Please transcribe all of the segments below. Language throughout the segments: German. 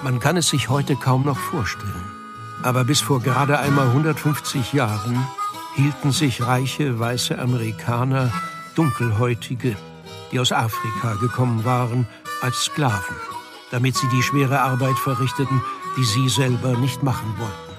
Man kann es sich heute kaum noch vorstellen. Aber bis vor gerade einmal 150 Jahren hielten sich reiche, weiße Amerikaner, Dunkelhäutige, die aus Afrika gekommen waren, als Sklaven, damit sie die schwere Arbeit verrichteten, die sie selber nicht machen wollten.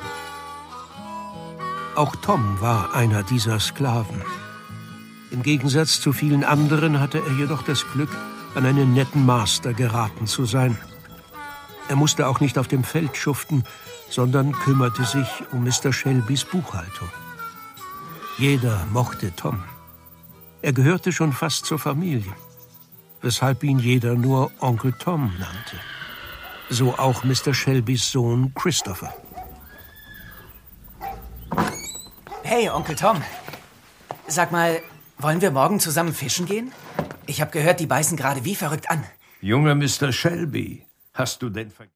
Auch Tom war einer dieser Sklaven. Im Gegensatz zu vielen anderen hatte er jedoch das Glück, an einen netten Master geraten zu sein. Er musste auch nicht auf dem Feld schuften, sondern kümmerte sich um Mr. Shelbys Buchhaltung. Jeder mochte Tom. Er gehörte schon fast zur Familie, weshalb ihn jeder nur Onkel Tom nannte. So auch Mr. Shelbys Sohn Christopher. Hey, Onkel Tom. Sag mal, wollen wir morgen zusammen fischen gehen? Ich habe gehört, die beißen gerade wie verrückt an. Junger Mr. Shelby, hast du denn vergessen?